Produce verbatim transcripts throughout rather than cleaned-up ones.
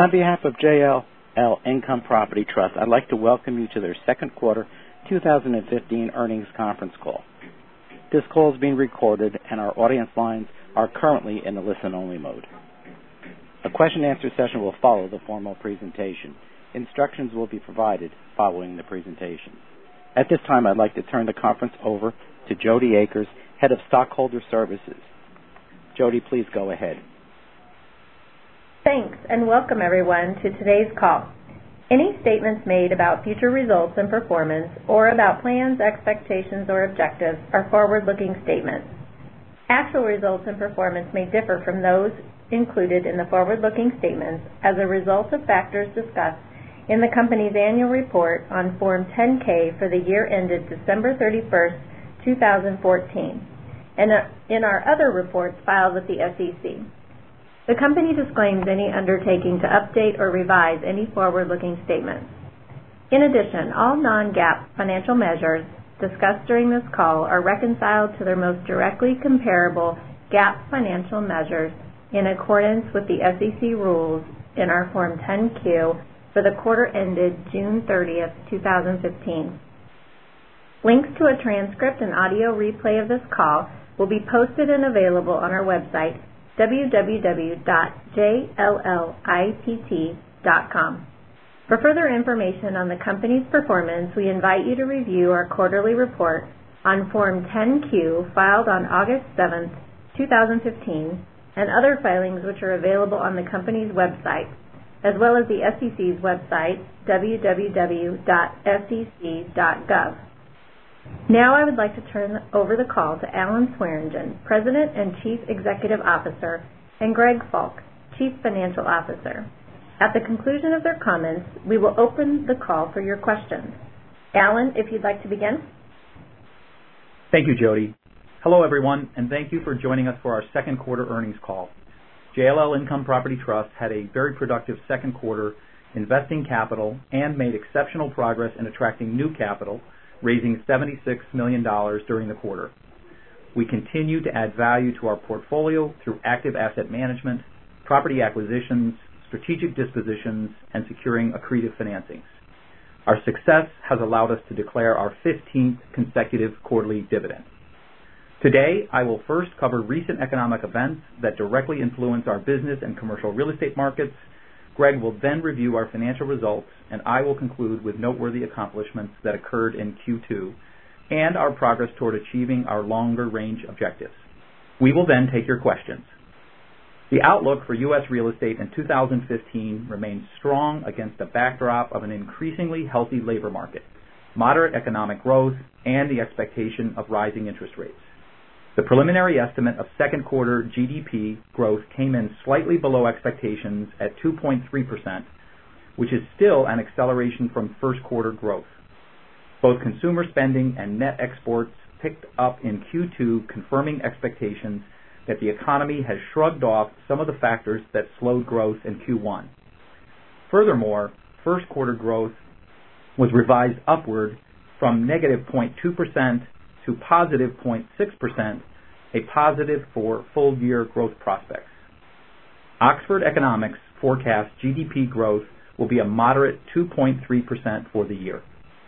On behalf of J L L Income Property Trust, I'd like to welcome you to their second quarter two thousand fifteen earnings conference call. This call is being recorded and our audience lines are currently in the listen-only mode. A question and answer session will follow the formal presentation. Instructions will be provided following the presentation. At this time, I'd like to turn the conference over to Jody Akers, Head of Stockholder Services. Jody, please go ahead. Thanks, and welcome everyone to today's call. Any statements made about future results and performance or about plans, expectations, or objectives are forward-looking statements. Actual results and performance may differ from those included in the forward-looking statements as a result of factors discussed in the company's annual report on Form ten K for the year ended December thirty-first, two thousand fourteen, and in our other reports filed with the S E C. The company disclaims any undertaking to update or revise any forward-looking statements. In addition, all non-GAAP financial measures discussed during this call are reconciled to their most directly comparable GAAP financial measures in accordance with the S E C rules in our Form ten Q for the quarter ended June thirtieth, two thousand fifteen. Links to a transcript and audio replay of this call will be posted and available on our website, w w w dot j l l i p t dot com. For further information on the company's performance, we invite you to review our quarterly report on Form ten Q filed on August seventh, two thousand fifteen, and other filings which are available on the company's website, as well as the S E C's website, w w w dot s e c dot gov. Now I would like to turn over the call to Alan Swearingen, President and Chief Executive Officer, and Greg Falk, Chief Financial Officer. At the conclusion of their comments, we will open the call for your questions. Alan, if you'd like to begin. Thank you, Jody. Hello, everyone, and thank you for joining us for our second quarter earnings call. J L L Income Property Trust had a very productive second quarter investing capital and made exceptional progress in attracting new capital, raising seventy-six million dollars during the quarter. We continue to add value to our portfolio through active asset management, property acquisitions, strategic dispositions, and securing accretive financings. Our success has allowed us to declare our fifteenth consecutive quarterly dividend. Today, I will first cover recent economic events that directly influence our business and commercial real estate markets. Greg will then review our financial results, and I will conclude with noteworthy accomplishments that occurred in Q two and our progress toward achieving our longer-range objectives. We will then take your questions. The outlook for U S real estate in two thousand fifteen remains strong against a backdrop of an increasingly healthy labor market, moderate economic growth, and the expectation of rising interest rates. The preliminary estimate of second quarter G D P growth came in slightly below expectations at two point three percent, which is still an acceleration from first quarter growth. Both consumer spending and net exports picked up in Q two, confirming expectations that the economy has shrugged off some of the factors that slowed growth in Q one. Furthermore, first quarter growth was revised upward from negative zero point two percent to positive zero point six percent, a positive for full-year growth prospects. Oxford Economics forecasts G D P growth will be a moderate two point three percent for the year.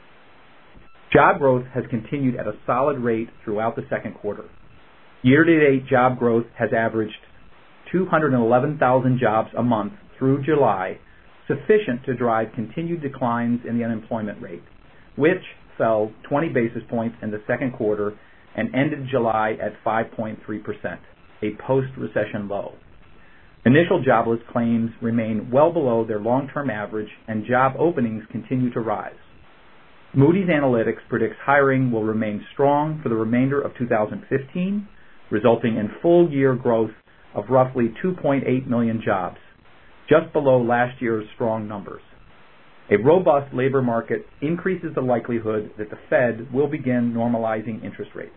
Job growth has continued at a solid rate throughout the second quarter. Year-to-date job growth has averaged two hundred eleven thousand jobs a month through July, sufficient to drive continued declines in the unemployment rate, which fell twenty basis points in the second quarter and ended July at five point three percent, a post-recession low. Initial jobless claims remain well below their long-term average, and job openings continue to rise. Moody's Analytics predicts hiring will remain strong for the remainder of two thousand fifteen, resulting in full-year growth of roughly two point eight million jobs, just below last year's strong numbers. A robust labor market increases the likelihood that the Fed will begin normalizing interest rates.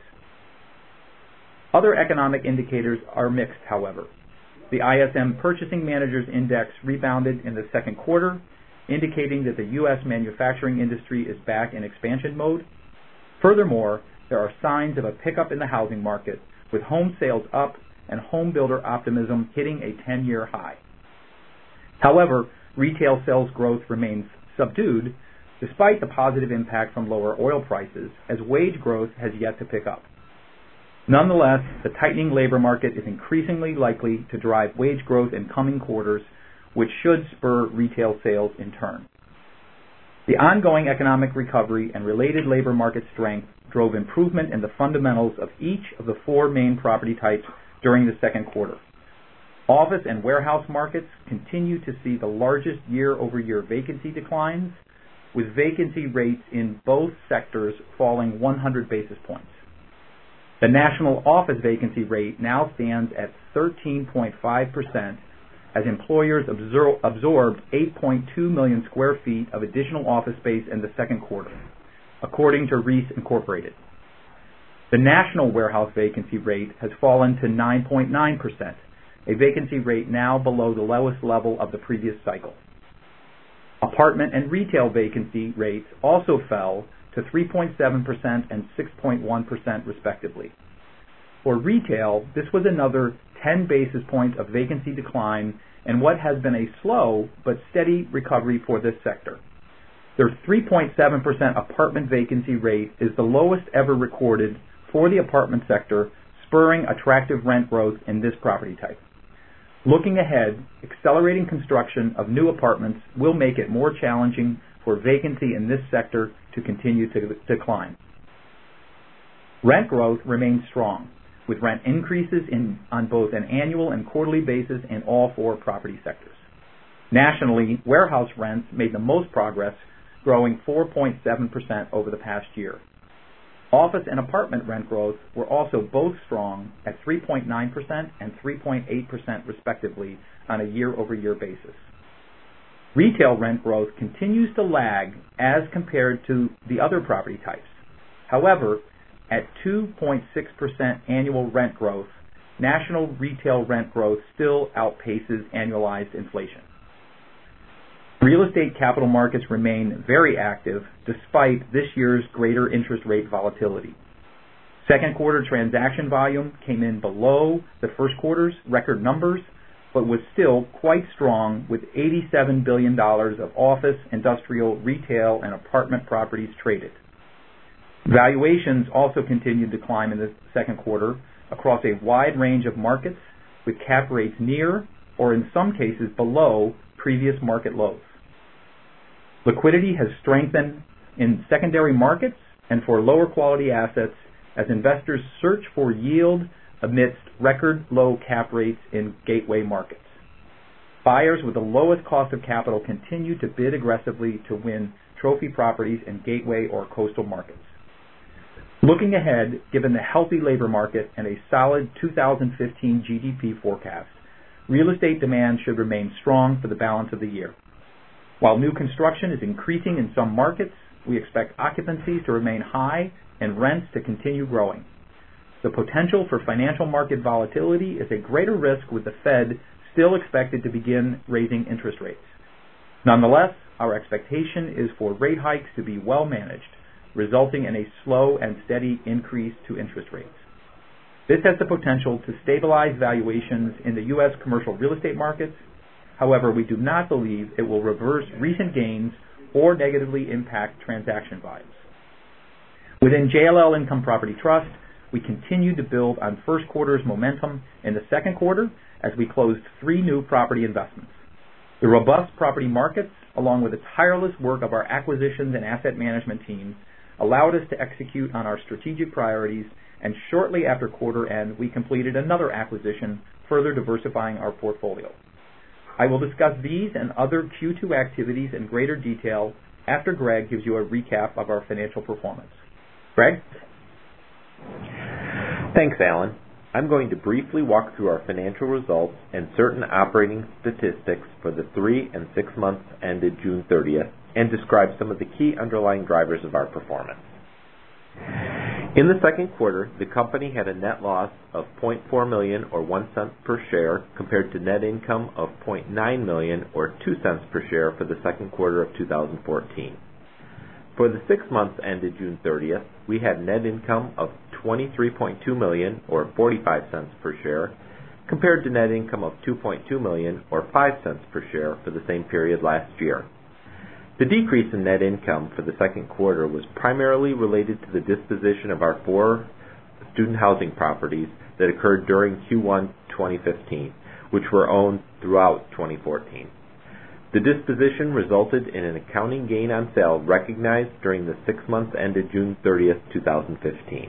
Other economic indicators are mixed, however. The I S M Purchasing Managers Index rebounded in the second quarter, indicating that the U S manufacturing industry is back in expansion mode. Furthermore, there are signs of a pickup in the housing market, with home sales up and home builder optimism hitting a ten-year high. However, retail sales growth remains subdued despite the positive impact from lower oil prices, as wage growth has yet to pick up. Nonetheless, the tightening labor market is increasingly likely to drive wage growth in coming quarters, which should spur retail sales in turn. The ongoing economic recovery and related labor market strength drove improvement in the fundamentals of each of the four main property types during the second quarter. Office and warehouse markets continue to see the largest year-over-year vacancy declines, with vacancy rates in both sectors falling one hundred basis points. The national office vacancy rate now stands at thirteen point five percent as employers absor- absorbed eight point two million square feet of additional office space in the second quarter, according to Reis Incorporated. The national warehouse vacancy rate has fallen to nine point nine percent, a vacancy rate now below the lowest level of the previous cycle. Apartment and retail vacancy rates also fell to three point seven percent and six point one percent respectively. For retail, this was another ten basis points of vacancy decline in what has been a slow but steady recovery for this sector. Their three point seven percent apartment vacancy rate is the lowest ever recorded for the apartment sector, spurring attractive rent growth in this property type. Looking ahead, accelerating construction of new apartments will make it more challenging for vacancy in this sector to continue to decline. Rent growth remains strong, with rent increases in, on both an annual and quarterly basis in all four property sectors. Nationally, warehouse rents made the most progress, growing four point seven percent over the past year. Office and apartment rent growth were also both strong at three point nine percent and three point eight percent respectively on a year-over-year basis. Retail rent growth continues to lag as compared to the other property types. However, at two point six percent annual rent growth, national retail rent growth still outpaces annualized inflation. Real estate capital markets remain very active despite this year's greater interest rate volatility. Second quarter transaction volume came in below the first quarter's record numbers, but was still quite strong with eighty-seven billion dollars of office, industrial, retail, and apartment properties traded. Valuations also continued to climb in the second quarter across a wide range of markets, with cap rates near, or in some cases below, previous market lows. Liquidity has strengthened in secondary markets and for lower quality assets as investors search for yield amidst record low cap rates in gateway markets. Buyers with the lowest cost of capital continue to bid aggressively to win trophy properties in gateway or coastal markets. Looking ahead, given the healthy labor market and a solid two thousand fifteen G D P forecast, real estate demand should remain strong for the balance of the year. While new construction is increasing in some markets, we expect occupancies to remain high and rents to continue growing. The potential for financial market volatility is a greater risk, with the Fed still expected to begin raising interest rates. Nonetheless, our expectation is for rate hikes to be well managed, resulting in a slow and steady increase to interest rates. This has the potential to stabilize valuations in the U S commercial real estate markets. However, we do not believe it will reverse recent gains or negatively impact transaction volumes. Within J L L Income Property Trust, we continue to build on first quarter's momentum in the second quarter as we closed three new property investments. The robust property markets, along with the tireless work of our acquisitions and asset management teams, allowed us to execute on our strategic priorities, and shortly after quarter end, we completed another acquisition, further diversifying our portfolio. I will discuss these and other Q two activities in greater detail after Greg gives you a recap of our financial performance. Greg? Thanks, Alan. I'm going to briefly walk through our financial results and certain operating statistics for the three and six months ended June thirtieth and describe some of the key underlying drivers of our performance. In the second quarter, the company had a net loss of zero point four million dollars or one cent per share compared to net income of zero point nine million dollars or two cents per share for the second quarter of two thousand fourteen. For the six months ended June thirtieth, we had net income of twenty-three point two million dollars or forty-five cents per share compared to net income of two point two million dollars or five cents per share for the same period last year. The decrease in net income for the second quarter was primarily related to the disposition of our four student housing properties that occurred during Q one twenty fifteen, which were owned throughout twenty fourteen. The disposition resulted in an accounting gain on sale recognized during the six months ended June thirtieth, two thousand fifteen.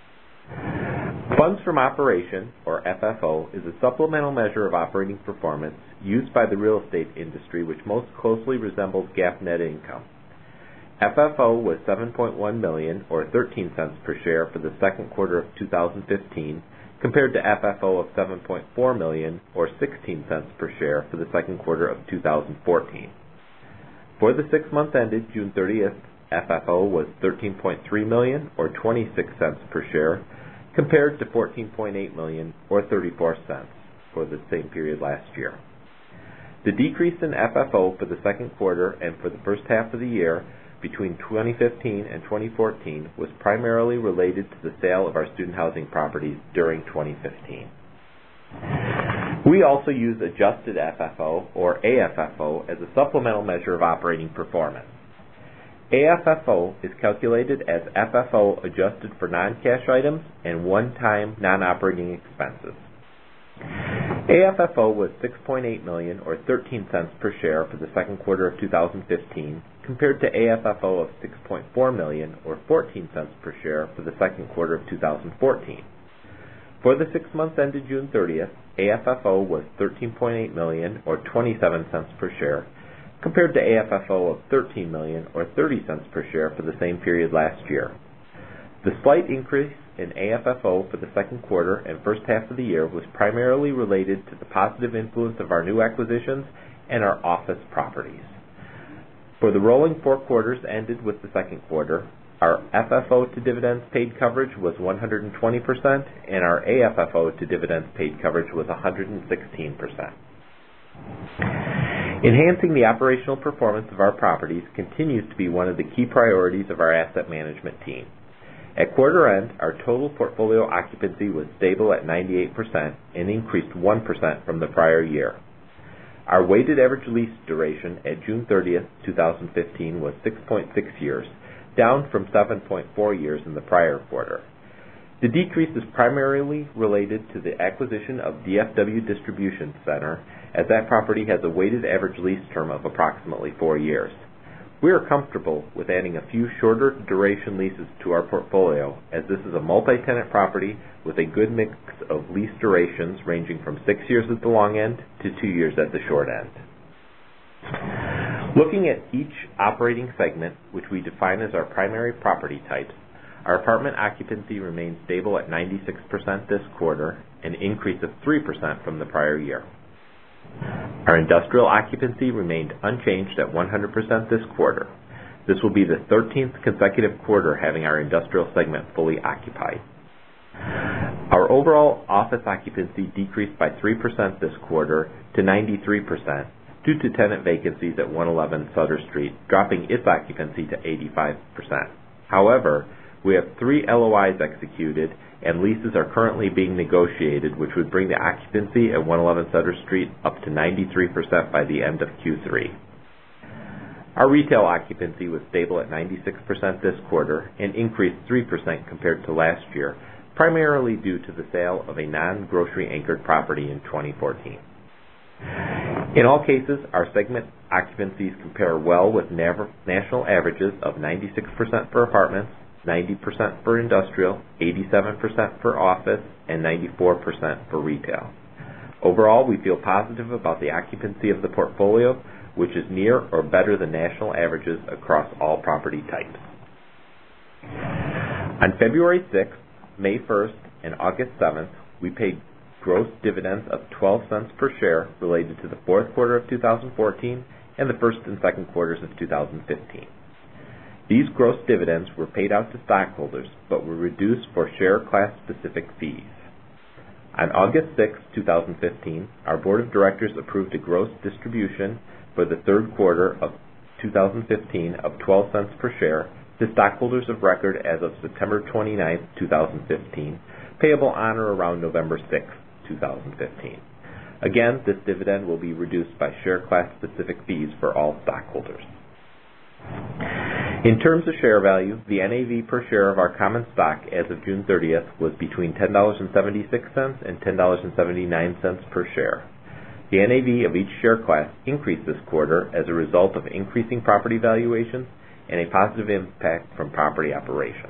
Funds from operation, or F F O, is a supplemental measure of operating performance used by the real estate industry which most closely resembles GAAP net income. F F O was seven point one million dollars or thirteen cents per share for the second quarter of two thousand fifteen, compared to F F O of seven point four million dollars or sixteen cents per share for the second quarter of two thousand fourteen. For the six months ended June thirtieth, F F O was thirteen point three million dollars or twenty-six cents per share, compared to fourteen point eight million dollars or thirty-four cents for the same period last year. The decrease in F F O for the second quarter and for the first half of the year between twenty fifteen and twenty fourteen was primarily related to the sale of our student housing properties during twenty fifteen. We also use adjusted F F O, or A F F O, as a supplemental measure of operating performance. A F F O is calculated as F F O adjusted for non-cash items and one-time non-operating expenses. A F F O was six point eight million dollars or thirteen cents per share for the second quarter of two thousand fifteen, compared to A F F O of six point four million dollars or fourteen cents per share for the second quarter of two thousand fourteen. For the six months ended June thirtieth, A F F O was thirteen point eight million dollars or twenty-seven cents per share, compared to A F F O of thirteen million dollars or thirty cents per share for the same period last year. The slight increase in A F F O for the second quarter and first half of the year was primarily related to the positive influence of our new acquisitions and our office properties. For the rolling four quarters ended with the second quarter, our F F O to dividends paid coverage was one hundred twenty percent and our A F F O to dividends paid coverage was one hundred sixteen percent. Enhancing the operational performance of our properties continues to be one of the key priorities of our asset management team. At quarter end, our total portfolio occupancy was stable at ninety-eight percent and increased one percent from the prior year. Our weighted average lease duration at June thirtieth, two thousand fifteen was six point six years, down from seven point four years in the prior quarter. The decrease is primarily related to the acquisition of D F W Distribution Center, as that property has a weighted average lease term of approximately four years. We are comfortable with adding a few shorter duration leases to our portfolio, as this is a multi-tenant property with a good mix of lease durations ranging from six years at the long end to two years at the short end. Looking at each operating segment, which we define as our primary property types, our apartment occupancy remains stable at ninety-six percent this quarter, an increase of three percent from the prior year. Our industrial occupancy remained unchanged at one hundred percent this quarter. This will be the thirteenth consecutive quarter having our industrial segment fully occupied. Our overall office occupancy decreased by three percent this quarter to ninety-three percent due to tenant vacancies at one eleven Sutter Street, dropping its occupancy to eighty-five percent. However, we have three L O Is executed and leases are currently being negotiated, which would bring the occupancy at one eleven Sutter Street up to ninety-three percent by the end of Q three. Our retail occupancy was stable at ninety-six percent this quarter and increased three percent compared to last year, primarily due to the sale of a non-grocery anchored property in twenty fourteen. In all cases, our segment occupancies compare well with nav- national averages of ninety-six percent for apartments, ninety percent for industrial, eighty-seven percent for office, and ninety-four percent for retail. Overall, we feel positive about the occupancy of the portfolio, which is near or better than national averages across all property types. On February sixth, May first, and August seventh, we paid gross dividends of twelve cents per share related to the fourth quarter of two thousand fourteen and the first and second quarters of two thousand fifteen. These gross dividends were paid out to stockholders, but were reduced for share class specific fees. On August sixth, two thousand fifteen, our board of directors approved a gross distribution for the third quarter of two thousand fifteen of twelve cents per share to stockholders of record as of September twenty-ninth, two thousand fifteen, payable on or around November sixth, two thousand fifteen. Again, this dividend will be reduced by share class specific fees for all stockholders. In terms of share value, the N A V per share of our common stock as of June thirtieth was between ten dollars and seventy-six cents and ten dollars and seventy-nine cents per share. The N A V of each share class increased this quarter as a result of increasing property valuations and a positive impact from property operations.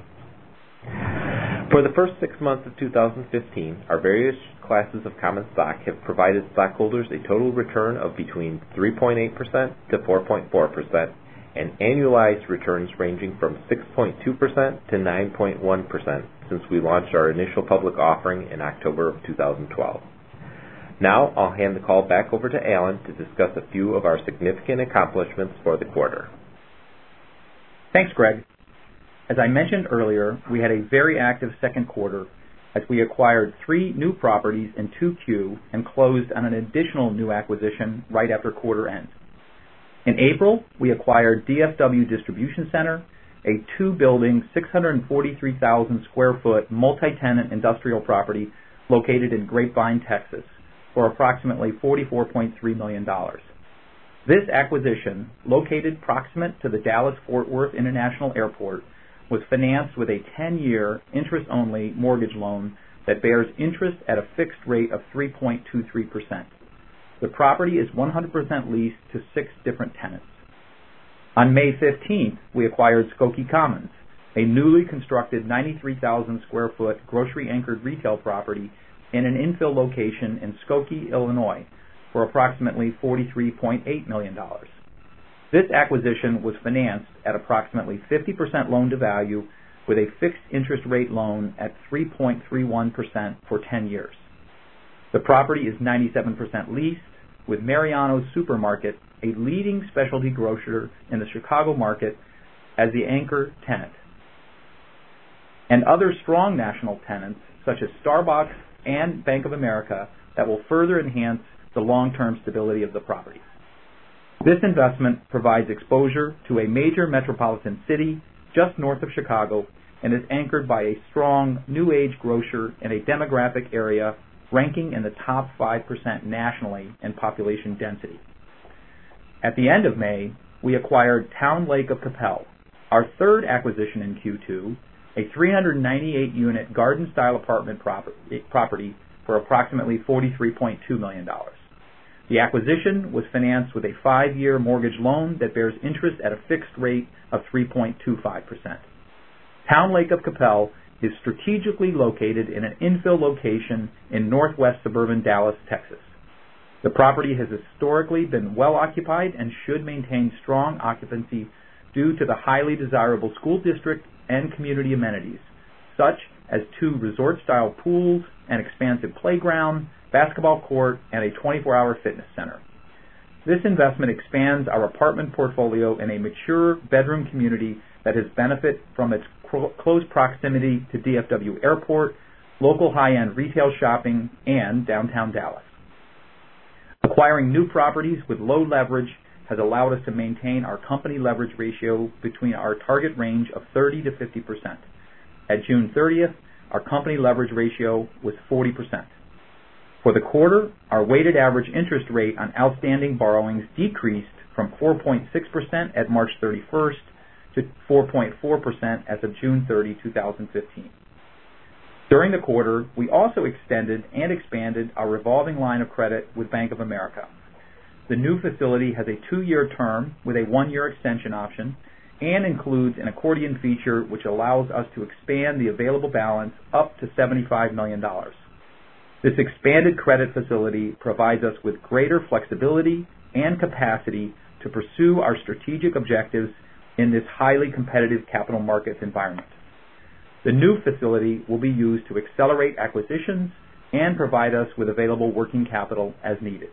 For the first six months of two thousand fifteen, our various classes of common stock have provided stockholders a total return of between three point eight percent to four point four percent and annualized returns ranging from six point two percent to nine point one percent since we launched our initial public offering in October of two thousand twelve. Now I'll hand the call back over to Alan to discuss a few of our significant accomplishments for the quarter. Thanks, Greg. As I mentioned earlier, we had a very active second quarter as we acquired three new properties in two Q and closed on an additional new acquisition right after quarter end. In April, we acquired D F W Distribution Center, a two-building, six hundred forty-three thousand square foot multi-tenant industrial property located in Grapevine, Texas, for approximately forty-four point three million dollars. This acquisition, located proximate to the Dallas-Fort Worth International Airport, was financed with a ten-year interest-only mortgage loan that bears interest at a fixed rate of three point two three percent. The property is one hundred percent leased to six different tenants. On May fifteenth, we acquired Skokie Commons, a newly constructed ninety-three thousand square foot grocery-anchored retail property in an infill location in Skokie, Illinois, for approximately forty-three point eight million dollars. This acquisition was financed at approximately fifty percent loan-to-value with a fixed interest rate loan at three point three one percent for ten years. The property is ninety-seven percent leased, with Mariano's Supermarket, a leading specialty grocer in the Chicago market, as the anchor tenant, and other strong national tenants such as Starbucks and Bank of America that will further enhance the long-term stability of the property. This investment provides exposure to a major metropolitan city just north of Chicago and is anchored by a strong new age grocer in a demographic area ranking in the top five percent nationally in population density. At the end of May, we acquired Town Lake of Coppell, our third acquisition in Q two, a three hundred ninety-eight unit garden-style apartment property for approximately forty-three point two million dollars. The acquisition was financed with a five-year mortgage loan that bears interest at a fixed rate of three point two five percent. Town Lake of Coppell is strategically located in an infill location in northwest suburban Dallas, Texas. The property has historically been well occupied and should maintain strong occupancy due to the highly desirable school district and community amenities, such as two resort-style pools, an expansive playground, basketball court, and a twenty-four hour fitness center. This investment expands our apartment portfolio in a mature bedroom community that has benefited from its close proximity to D F W Airport, local high-end retail shopping, and downtown Dallas. Acquiring new properties with low leverage has allowed us to maintain our company leverage ratio between our target range of thirty to fifty percent. At June thirtieth, our company leverage ratio was forty percent. For the quarter, our weighted average interest rate on outstanding borrowings decreased from four point six percent at March thirty-first to four point four percent as of June thirtieth, two thousand fifteen. During the quarter, we also extended and expanded our revolving line of credit with Bank of America. The new facility has a two-year term with a one-year extension option and includes an accordion feature which allows us to expand the available balance up to seventy-five million dollars. This expanded credit facility provides us with greater flexibility and capacity to pursue our strategic objectives in this highly competitive capital markets environment. The new facility will be used to accelerate acquisitions and provide us with available working capital as needed.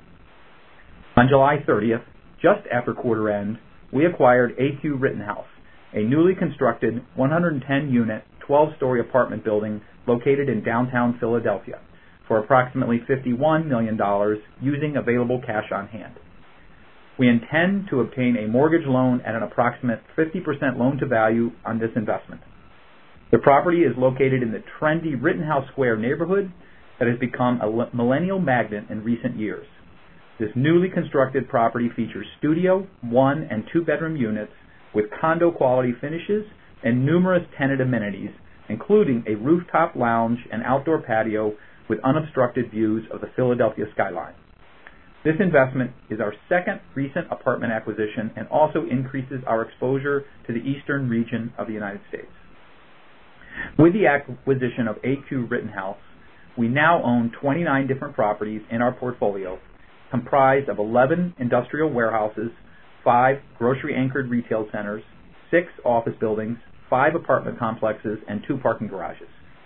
On July thirtieth, just after quarter end, we acquired A Q Rittenhouse, a newly constructed one hundred ten unit, twelve story apartment building located in downtown Philadelphia, for approximately fifty-one million dollars using available cash on hand. We intend to obtain a mortgage loan at an approximate fifty percent loan-to-value on this investment. The property is located in the trendy Rittenhouse Square neighborhood that has become a millennial magnet in recent years. This newly constructed property features studio, one, and two-bedroom units with condo-quality finishes and numerous tenant amenities, including a rooftop lounge and outdoor patio with unobstructed views of the Philadelphia skyline. This investment is our second recent apartment acquisition and also increases our exposure to the eastern region of the United States. With the acquisition of A Q Rittenhouse, we now own twenty-nine different properties in our portfolio, comprised of eleven industrial warehouses, five grocery-anchored retail centers, six office buildings, five apartment complexes, and two parking garages.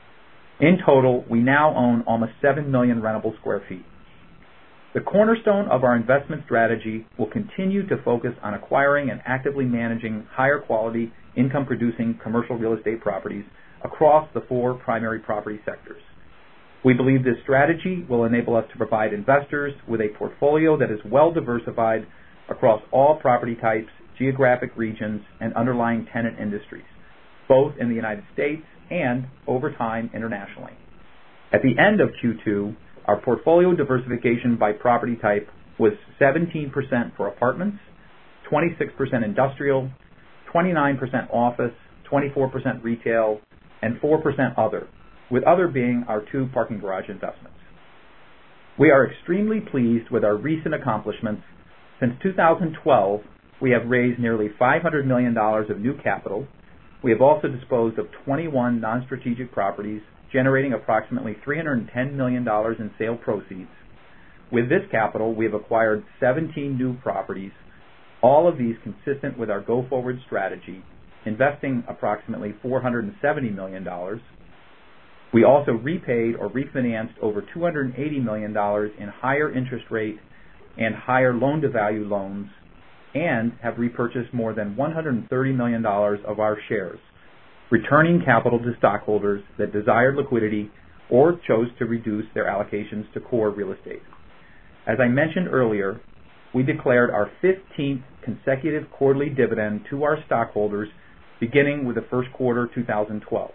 In total, we now own almost seven million rentable square feet. The cornerstone of our investment strategy will continue to focus on acquiring and actively managing higher quality, income-producing commercial real estate properties across the four primary property sectors. We believe this strategy will enable us to provide investors with a portfolio that is well diversified across all property types, geographic regions, and underlying tenant industries, both in the United States and, over time, internationally. At the end of Q two, our portfolio diversification by property type was seventeen percent for apartments, twenty-six percent industrial, twenty-nine percent office, twenty-four percent retail, and four percent other, with other being our two parking garage investments. We are extremely pleased with our recent accomplishments. Since two thousand twelve, we have raised nearly five hundred million dollars of new capital. We have also disposed of twenty-one non-strategic properties, generating approximately three hundred ten million dollars in sale proceeds. With this capital, we have acquired seventeen new properties, all of these consistent with our go-forward strategy, investing approximately four hundred seventy million dollars. We also repaid or refinanced over two hundred eighty million dollars in higher interest rate and higher loan-to-value loans, and have repurchased more than one hundred thirty million dollars of our shares, returning capital to stockholders that desired liquidity or chose to reduce their allocations to core real estate. As I mentioned earlier, we declared our fifteenth consecutive quarterly dividend to our stockholders beginning with the first quarter two thousand twelve.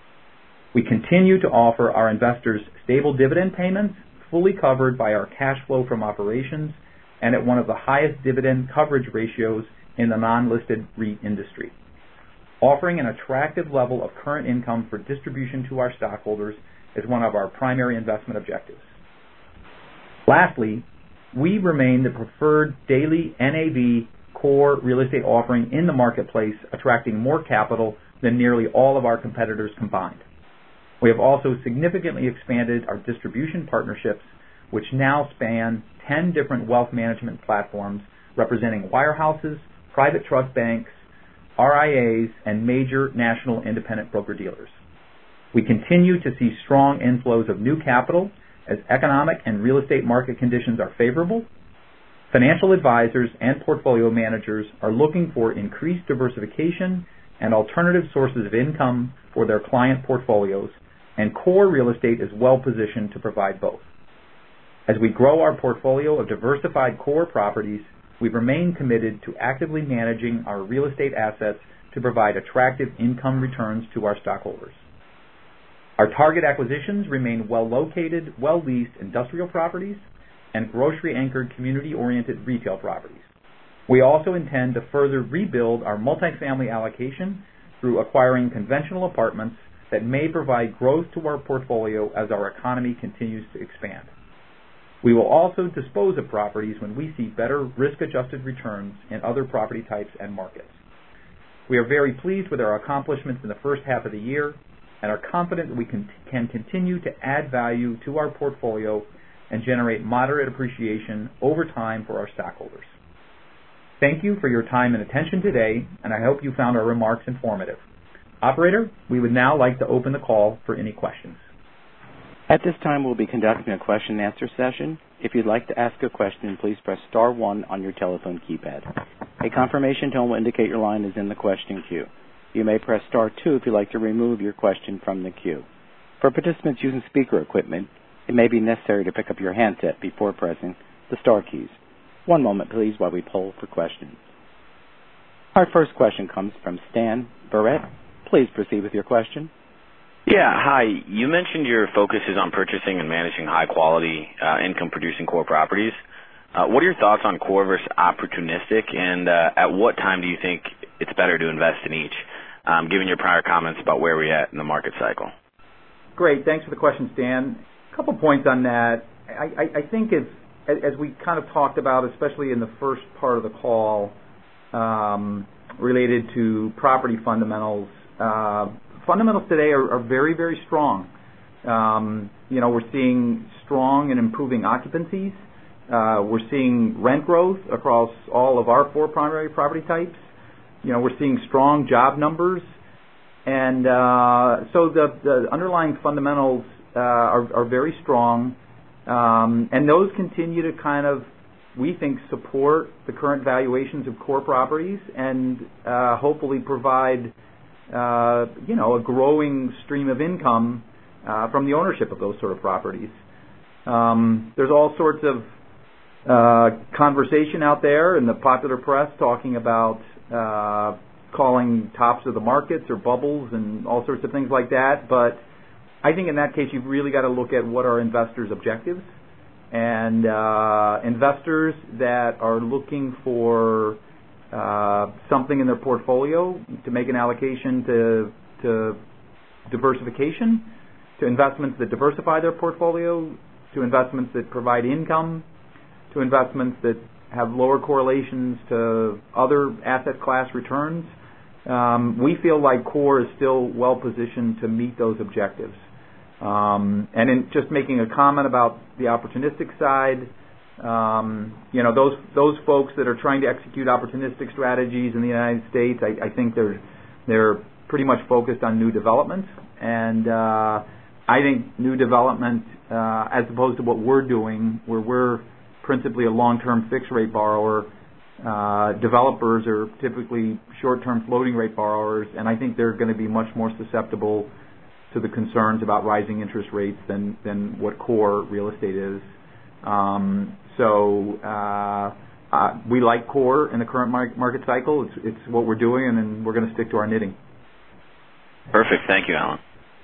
We continue to offer our investors stable dividend payments, fully covered by our cash flow from operations, and at one of the highest dividend coverage ratios in the non-listed REIT industry. Offering an attractive level of current income for distribution to our stockholders is one of our primary investment objectives. Lastly, we remain the preferred daily N A V core real estate offering in the marketplace, attracting more capital than nearly all of our competitors combined. We have also significantly expanded our distribution partnerships, which now span ten different wealth management platforms representing wirehouses, private trust banks, R I As, and major national independent broker-dealers. We continue to see strong inflows of new capital as economic and real estate market conditions are favorable. Financial advisors and portfolio managers are looking for increased diversification and alternative sources of income for their client portfolios, and core real estate is well positioned to provide both. As we grow our portfolio of diversified core properties, we remain committed to actively managing our real estate assets to provide attractive income returns to our stockholders. Our target acquisitions remain well-located, well-leased industrial properties and grocery-anchored community-oriented retail properties. We also intend to further rebuild our multifamily allocation through acquiring conventional apartments that may provide growth to our portfolio as our economy continues to expand. We will also dispose of properties when we see better risk-adjusted returns in other property types and markets. We are very pleased with our accomplishments in the first half of the year and are confident that we can, can continue to add value to our portfolio and generate moderate appreciation over time for our stockholders. Thank you for your time and attention today, and I hope you found our remarks informative. Operator, we would now like to open the call for any questions. At this time, we'll be conducting a question and answer session. If you'd like to ask a question, please press star one on your telephone keypad. A confirmation tone will indicate your line is in the question queue. You may press star two if you'd like to remove your question from the queue. For participants using speaker equipment, it may be necessary to pick up your handset before pressing the star keys. One moment, please, while we poll for questions. Our first question comes from Stan Barrett. Please proceed with your question. Yeah, hi. You mentioned your focus is on purchasing and managing high-quality uh, income-producing core properties. Uh, what are your thoughts on core versus opportunistic, and uh, at what time do you think it's better to invest in each, um, given your prior comments about where we're at in the market cycle? Great. Thanks for the question, Stan. A couple points on that. I, I, I think it's, as we kind of talked about, especially in the first part of the call, um, related to property fundamentals, uh, fundamentals today are, are very, very strong. Um, you know, we're seeing strong and improving occupancies. Uh, we're seeing rent growth across all of our four primary property types. You know, we're seeing strong job numbers. And uh, so the, the underlying fundamentals uh, are, are very strong. Um, and those continue to kind of, we think, support the current valuations of core properties and uh, hopefully provide Uh, you know, a growing stream of income uh, from the ownership of those sort of properties. Um, there's all sorts of uh, conversation out there in the popular press talking about uh, calling tops of the markets or bubbles and all sorts of things like that. But I think in that case, you've really got to look at what are investors' objectives. And uh, investors that are looking for Uh, something in their portfolio to make an allocation to, to diversification, to investments that diversify their portfolio, to investments that provide income, to investments that have lower correlations to other asset class returns. Um, we feel like core is still well positioned to meet those objectives. Um, and in just making a comment about the opportunistic side, Um, you know, those those folks that are trying to execute opportunistic strategies in the United States, I, I think they're they're pretty much focused on new development, and uh, I think new development, uh, as opposed to what we're doing, where we're principally a long-term fixed-rate borrower, uh, developers are typically short-term floating-rate borrowers, and I think they're going to be much more susceptible to the concerns about rising interest rates than than what core real estate is. Um, so uh, uh, we like core in the current mar- market cycle. It's, it's what we're doing, and then we're going to stick to our knitting. Perfect. Thank you, Alan.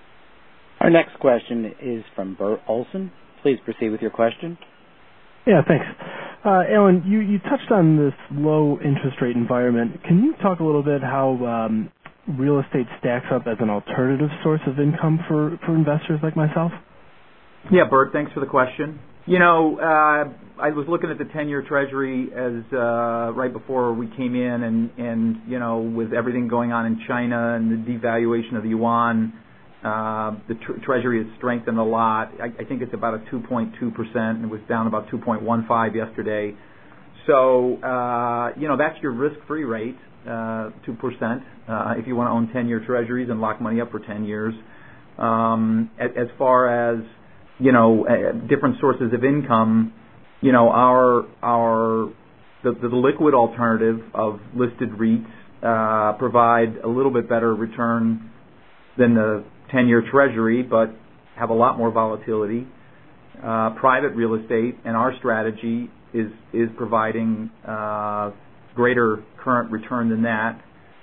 Our next question is from Bert Olson. Please proceed with your question. Yeah, thanks. Uh, Alan, you, you touched on this low interest rate environment. Can you talk a little bit how um, real estate stacks up as an alternative source of income for, for investors like myself? Yeah, Bert, thanks for the question. You know, uh, I was looking at the ten-year Treasury as uh, right before we came in, and, and you know, with everything going on in China and the devaluation of the yuan, uh, the tr- Treasury has strengthened a lot. I, I think it's about a two point two percent, and it was down about two point one five yesterday. So, uh, you know, that's your risk-free rate, uh, two percent, uh, if you want to own ten-year Treasuries and lock money up for ten years. Um, as, as far as you know, uh, different sources of income, you know, our our the, the liquid alternative of listed REITs uh, provide a little bit better return than the ten-year Treasury, but have a lot more volatility. Uh, private real estate and our strategy is is providing uh, greater current return than that.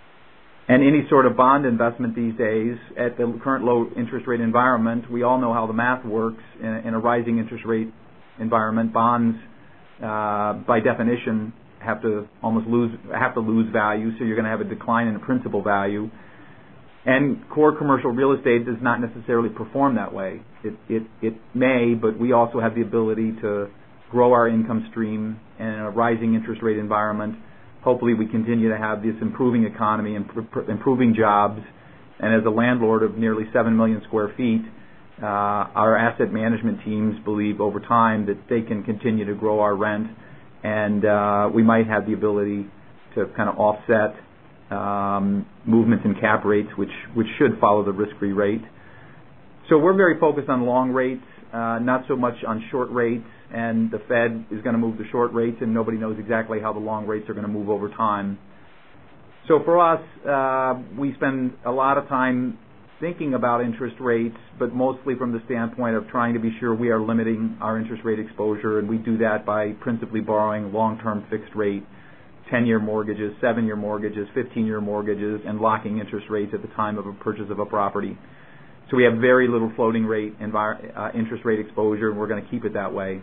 And any sort of bond investment these days at the current low interest rate environment, we all know how the math works in a, in a rising interest rate environment. Bonds, uh, by definition, have to almost lose have to lose value, so you're going to have a decline in principal value. And core commercial real estate does not necessarily perform that way. It it it may, but we also have the ability to grow our income stream in a rising interest rate environment. Hopefully we continue to have this improving economy and pr- improving jobs. And as a landlord of nearly seven million square feet, uh, our asset management teams believe over time that they can continue to grow our rent, and uh, we might have the ability to kind of offset um, movements in cap rates, which, which should follow the risk-free rate. So we're very focused on long rates, uh, not so much on short rates. And the Fed is going to move the short rates, and nobody knows exactly how the long rates are going to move over time. So for us, uh, we spend a lot of time thinking about interest rates, but mostly from the standpoint of trying to be sure we are limiting our interest rate exposure, and we do that by principally borrowing long-term fixed rate, ten-year mortgages, seven-year mortgages, fifteen-year mortgages, and locking interest rates at the time of a purchase of a property. So we have very little floating rate envir- uh, interest rate exposure, and we're going to keep it that way.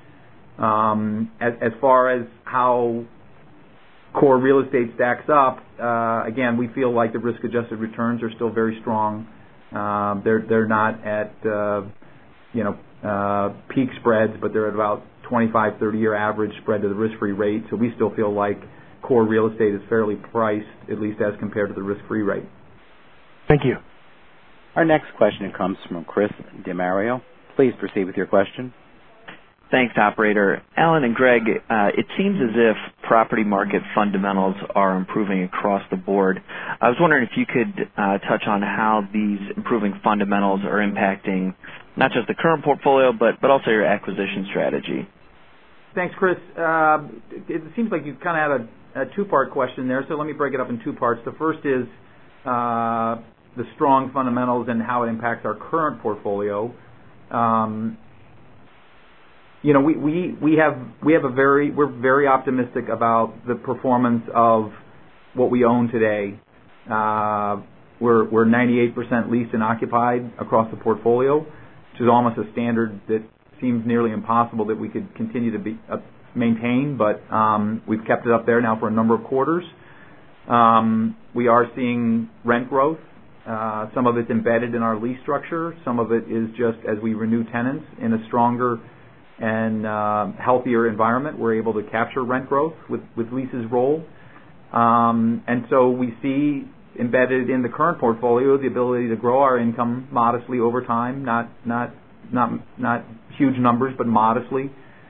Um, as, as far as how core real estate stacks up, uh, again, we feel like the risk-adjusted returns are still very strong. Uh, they're they're not at uh, you know uh, peak spreads, but they're at about twenty-five, thirty-year average spread to the risk-free rate. So we still feel like core real estate is fairly priced, at least as compared to the risk-free rate. Thank you. Our next question comes from Chris DeMario. Please proceed with your question. Thanks, operator. Alan and Greg, uh, it seems as if property market fundamentals are improving across the board. I was wondering if you could uh, touch on how these improving fundamentals are impacting not just the current portfolio, but, but also your acquisition strategy. Thanks, Chris. Uh, it seems like you kind of had a, a two-part question there, so let me break it up in two parts. The first is uh, the strong fundamentals and how it impacts our current portfolio. Um, You know, we, we, we have we have a very we're very optimistic about the performance of what we own today. Uh, we're we're ninety-eight percent leased and occupied across the portfolio, which is almost a standard that seems nearly impossible that we could continue to be uh, maintain. But um, we've kept it up there now for a number of quarters. Um, we are seeing rent growth. Uh, some of it's embedded in our lease structure. Some of it is just as we renew tenants in a stronger and uh, healthier environment, we're able to capture rent growth with, with leases roll. Um, and so we see embedded in the current portfolio the ability to grow our income modestly over time, not not not not huge numbers, but modestly.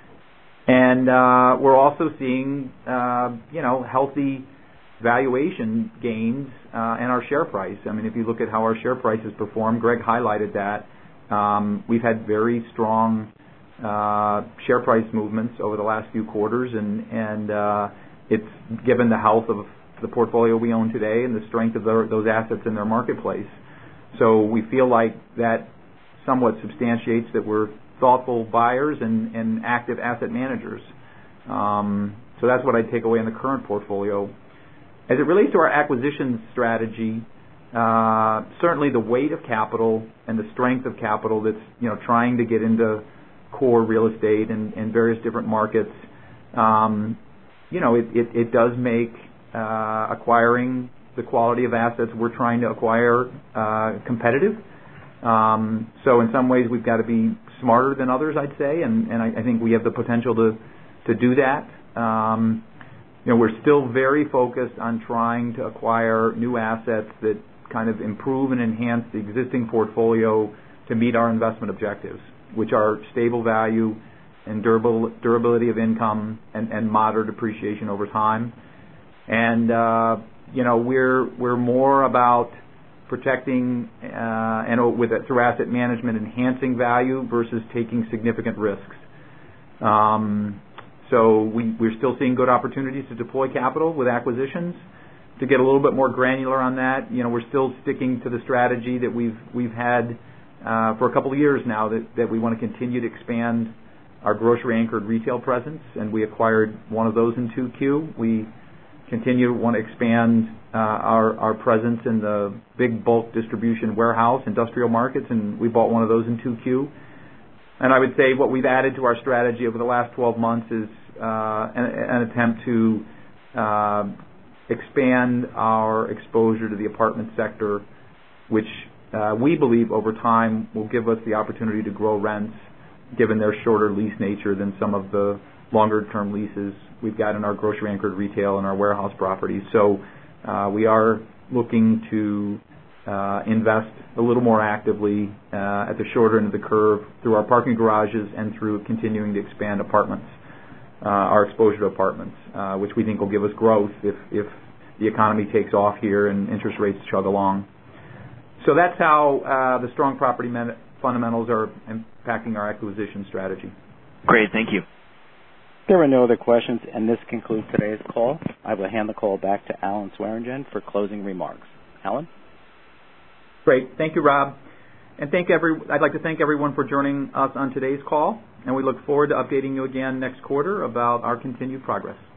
And uh, we're also seeing uh, you know healthy valuation gains uh, in our share price. I mean, if you look at how our share price has performed, Greg highlighted that. Um, we've had very strong Uh, share price movements over the last few quarters, and and uh, it's given the health of the portfolio we own today and the strength of the, those assets in their marketplace. So we feel like that somewhat substantiates that we're thoughtful buyers and, and active asset managers. Um, so that's what I'd take away in the current portfolio. As it relates to our acquisition strategy, uh, certainly the weight of capital and the strength of capital that's you know trying to get into core real estate and, and various different markets, um, you know, it, it, it does make uh, acquiring the quality of assets we're trying to acquire uh, competitive. Um, so in some ways we've got to be smarter than others, I'd say, and, and I, I think we have the potential to, to do that. Um, you know, we're still very focused on trying to acquire new assets that kind of improve and enhance the existing portfolio to meet our investment objectives, which are stable value and durable, durability of income and, and moderate appreciation over time. And uh, you know we're we're more about protecting uh, and with it, through asset management enhancing value versus taking significant risks. Um, so we, we're still seeing good opportunities to deploy capital with acquisitions. To get a little bit more granular on that, you know we're still sticking to the strategy that we've we've had Uh, for a couple of years now, that, that we want to continue to expand our grocery-anchored retail presence, and we acquired one of those in two Q. We continue to want to expand uh, our, our presence in the big bulk distribution warehouse industrial markets, and we bought one of those in two Q. And I would say what we've added to our strategy over the last twelve months is uh, an, an attempt to uh, expand our exposure to the apartment sector, which Uh, we believe over time will give us the opportunity to grow rents given their shorter lease nature than some of the longer-term leases we've got in our grocery-anchored retail and our warehouse properties. So uh, we are looking to uh, invest a little more actively uh, at the shorter end of the curve through our parking garages and through continuing to expand apartments, uh, our exposure to apartments, uh, which we think will give us growth if, if the economy takes off here and interest rates chug along. So that's how uh, the strong property man- fundamentals are impacting our acquisition strategy. Great, thank you. There are no other questions, and this concludes today's call. I will hand the call back to Alan Swearingen for closing remarks. Alan? Great, thank you, Rob. And thank every. I'd like to thank everyone for joining us on today's call, and we look forward to updating you again next quarter about our continued progress.